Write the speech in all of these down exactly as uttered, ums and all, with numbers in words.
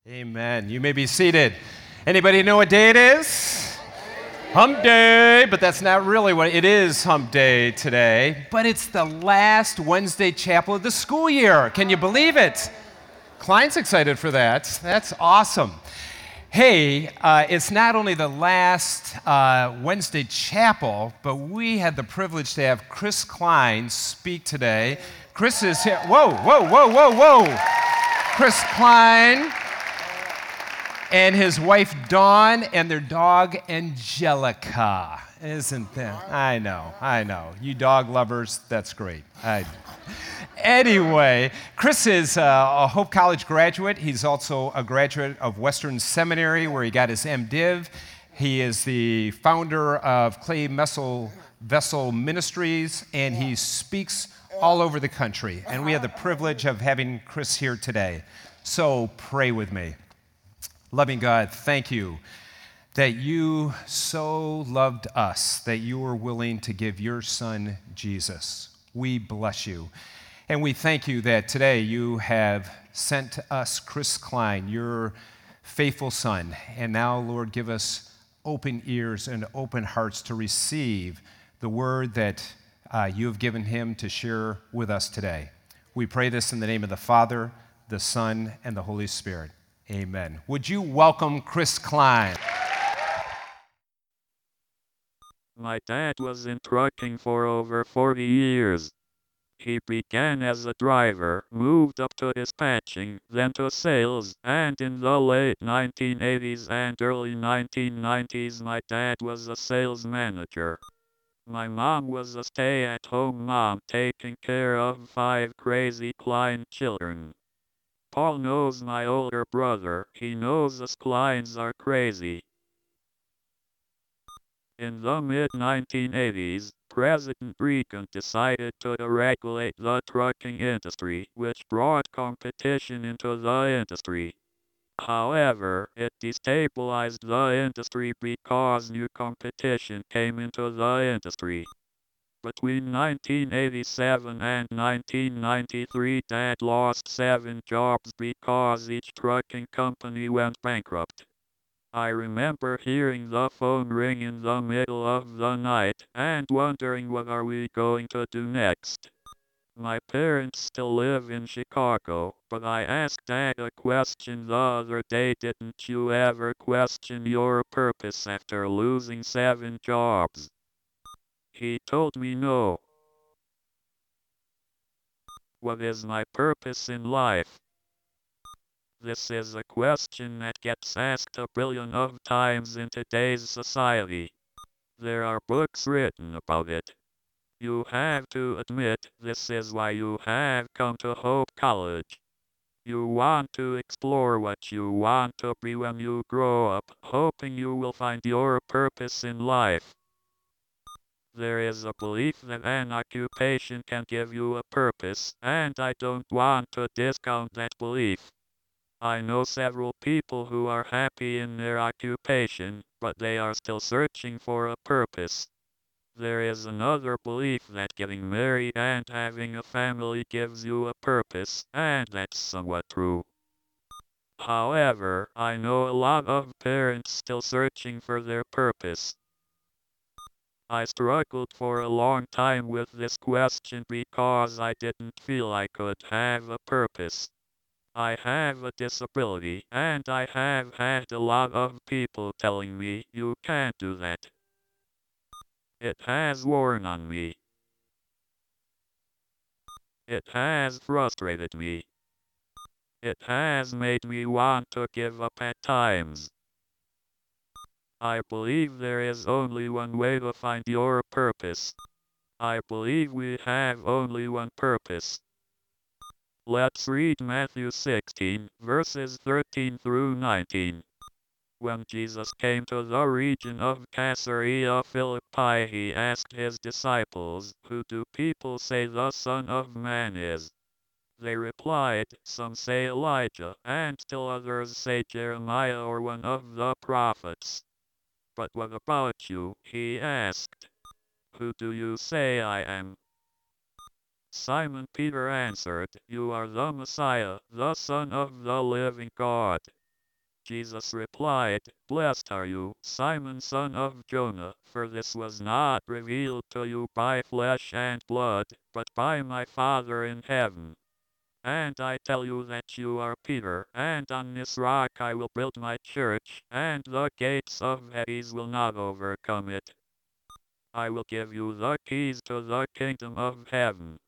Amen. You may be seated. Anybody know what day it is? Hump Day, but that's not really what it is. Hump Day today, but it's the last Wednesday chapel of the school year. Can you believe it? Klein's excited for that. That's awesome. Hey, uh, it's not only the last uh, Wednesday chapel, but we had the privilege to have Chris Klein speak today. Chris is here. Whoa, whoa, whoa, whoa, whoa. Chris Klein and his wife Dawn and their dog Angelica. Isn't that? I know, I know. You dog lovers, that's great. I, anyway, Chris is uh, a Hope College graduate. He's also a graduate of Western Seminary, where he got his MDiv. He is the founder of Clay Messel Vessel Ministries, and he speaks all over the country. And we have the privilege of having Chris here today. So pray with me. Loving God, thank you that you so loved us, that you were willing to give your son, Jesus. We bless you. And we thank you that today you have sent us Chris Klein, your faithful son. And now, Lord, give us open ears and open hearts to receive the word that uh, you have given him to share with us today. We pray this in the name of the Father, the Son, and the Holy Spirit. Amen. Would you welcome Chris Klein? My dad was in trucking for over forty years. He began as a driver, moved up to dispatching, then to sales, and in the late nineteen eighties and early nineteen nineties my dad was a sales manager. My mom was a stay-at-home mom taking care of five crazy Klein children. Paul knows my older brother. He knows us Kleins are crazy. In the mid nineteen eighties, President Reagan decided to deregulate the trucking industry, which brought competition into the industry. However, it destabilized the industry because new competition came into the industry. Between nineteen eighty-seven and nineteen ninety-three, Dad lost seven jobs because each trucking company went bankrupt. I remember hearing the phone ring in the middle of the night and wondering what are we going to do next. My parents still live in Chicago, but I asked Dad a question the other day. Didn't you ever question your purpose after losing seven jobs? He told me no. What is my purpose in life? This is a question that gets asked a billion of times in today's society. There are books written about it. You have to admit this is why you have come to Hope College. You want to explore what you want to be when you grow up, hoping you will find your purpose in life. There is a belief that an occupation can give you a purpose, and I don't want to discount that belief. I know several people who are happy in their occupation, but they are still searching for a purpose. There is another belief that getting married and having a family gives you a purpose, and that's somewhat true. However, I know a lot of parents still searching for their purpose. I struggled for a long time with this question because I didn't feel I could have a purpose. I have a disability, and I have had a lot of people telling me, you can't do that. It has worn on me. It has frustrated me. It has made me want to give up at times. I believe there is only one way to find your purpose. I believe we have only one purpose. Let's read Matthew sixteen, verses thirteen through nineteen. When Jesus came to the region of Caesarea Philippi, he asked his disciples, who do people say the Son of Man is? They replied, some say Elijah, and still others say Jeremiah or one of the prophets. But what about you? He asked. Who do you say I am? Simon Peter answered, you are the Messiah, the Son of the living God. Jesus replied, "Blessed are you, Simon son of Jonah, for this was not revealed to you by flesh and blood, but by my Father in heaven. And I tell you that you are Peter, and on this rock I will build my church, and the gates of Hades will not overcome it. I will give you the keys to the kingdom of heaven."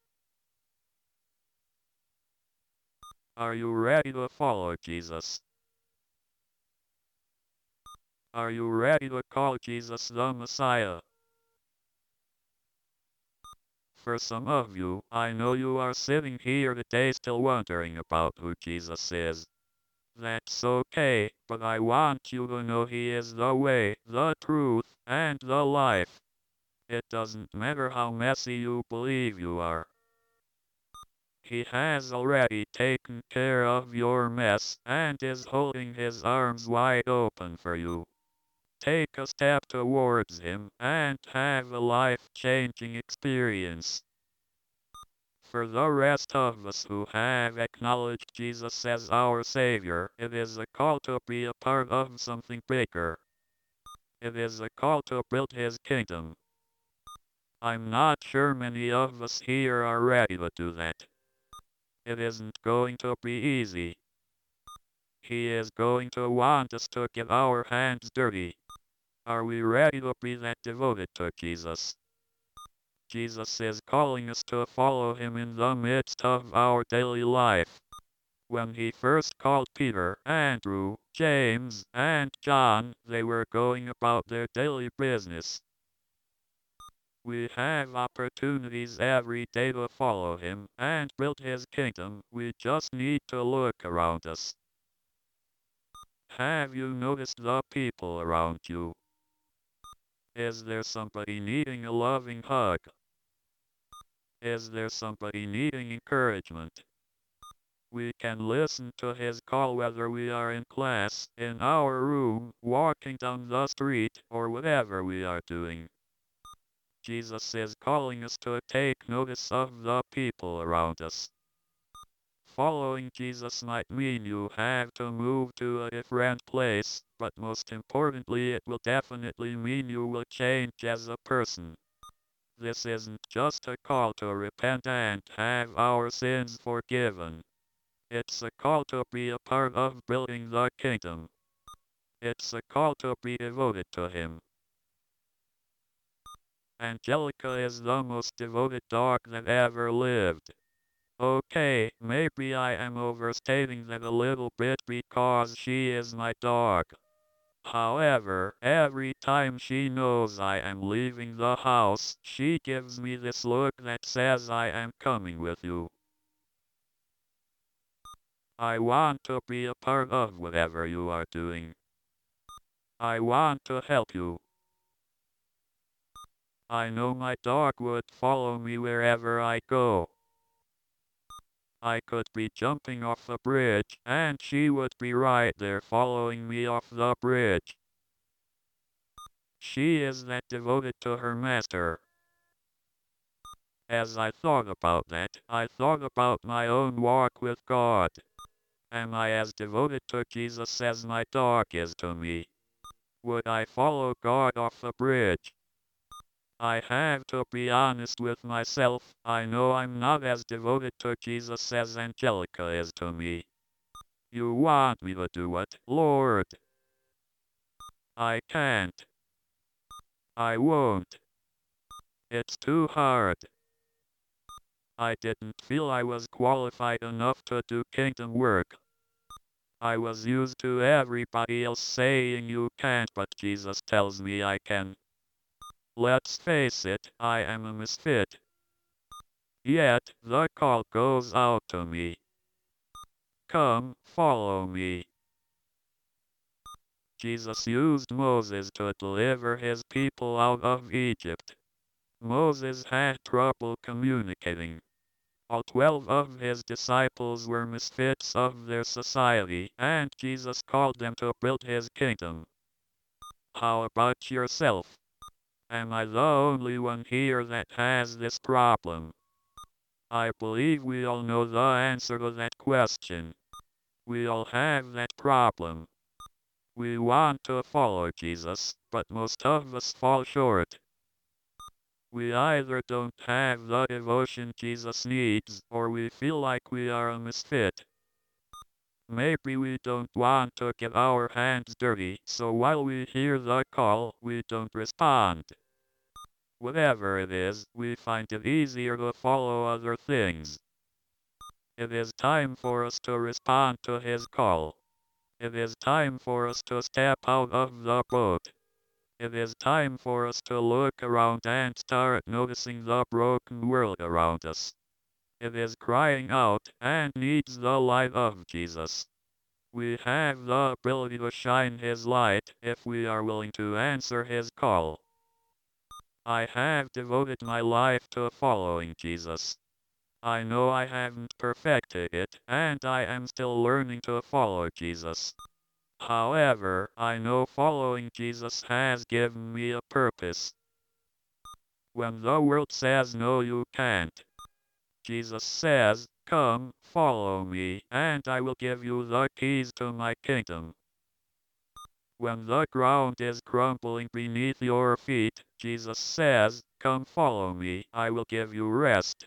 Are you ready to follow Jesus? Are you ready to call Jesus the Messiah? For some of you, I know you are sitting here today still wondering about who Jesus is. That's okay, but I want you to know He is the way, the truth, and the life. It doesn't matter how messy you believe you are. He has already taken care of your mess and is holding His arms wide open for you. Take a step towards Him and have a life-changing experience. For the rest of us who have acknowledged Jesus as our Savior, it is a call to be a part of something bigger. It is a call to build His kingdom. I'm not sure many of us here are ready to do that. It isn't going to be easy. He is going to want us to get our hands dirty. Are we ready to be that devoted to Jesus? Jesus is calling us to follow Him in the midst of our daily life. When He first called Peter, Andrew, James, and John, they were going about their daily business. We have opportunities every day to follow Him and build His kingdom. We just need to look around us. Have you noticed the people around you? Is there somebody needing a loving hug? Is there somebody needing encouragement? We can listen to His call whether we are in class, in our room, walking down the street, or whatever we are doing. Jesus is calling us to take notice of the people around us. Following Jesus might mean you have to move to a different place, but most importantly it will definitely mean you will change as a person. This isn't just a call to repent and have our sins forgiven. It's a call to be a part of building the kingdom. It's a call to be devoted to Him. Angelica is the most devoted dog that ever lived. Okay, maybe I am overstating that a little bit because she is my dog. However, every time she knows I am leaving the house, she gives me this look that says I am coming with you. I want to be a part of whatever you are doing. I want to help you. I know my dog would follow me wherever I go. I could be jumping off a bridge, and she would be right there following me off the bridge. She is that devoted to her master. As I thought about that, I thought about my own walk with God. Am I as devoted to Jesus as my dog is to me? Would I follow God off a bridge? I have to be honest with myself. I know I'm not as devoted to Jesus as Angelica is to me. You want me to do what, Lord? I can't. I won't. It's too hard. I didn't feel I was qualified enough to do kingdom work. I was used to everybody else saying you can't, but Jesus tells me I can. Let's face it, I am a misfit. Yet, the call goes out to me. Come, follow me. Jesus used Moses to deliver his people out of Egypt. Moses had trouble communicating. All twelve of his disciples were misfits of their society, and Jesus called them to build His kingdom. How about yourself? Am I the only one here that has this problem? I believe we all know the answer to that question. We all have that problem. We want to follow Jesus, but most of us fall short. We either don't have the devotion Jesus needs, or we feel like we are a misfit. Maybe we don't want to get our hands dirty, so while we hear the call, we don't respond. Whatever it is, we find it easier to follow other things. It is time for us to respond to His call. It is time for us to step out of the boat. It is time for us to look around and start noticing the broken world around us. It is crying out and needs the light of Jesus. We have the ability to shine His light if we are willing to answer His call. I have devoted my life to following Jesus. I know I haven't perfected it, and I am still learning to follow Jesus. However, I know following Jesus has given me a purpose. When the world says no, you can't, Jesus says, "Come, follow me, and I will give you the keys to my kingdom." When the ground is crumbling beneath your feet, Jesus says, "Come follow me, I will give you rest."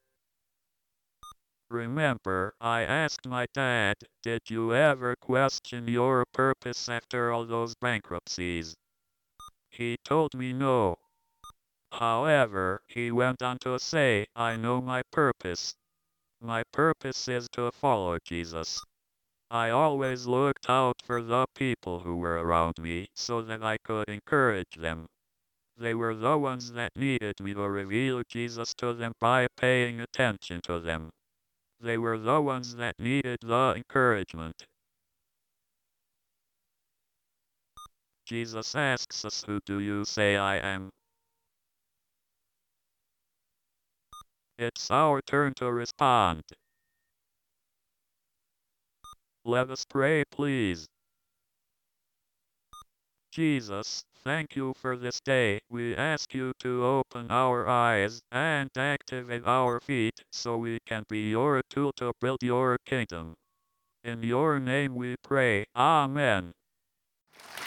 Remember, I asked my dad, "Did you ever question your purpose after all those bankruptcies?" He told me no. However, he went on to say, "I know my purpose. My purpose is to follow Jesus." I always looked out for the people who were around me so that I could encourage them. They were the ones that needed me to reveal Jesus to them by paying attention to them. They were the ones that needed the encouragement. Jesus asks us, "Who do you say I am?" It's our turn to respond. Let us pray, please. Jesus, thank you for this day. We ask you to open our eyes and activate our feet so we can be your tool to build your kingdom. In your name we pray. Amen.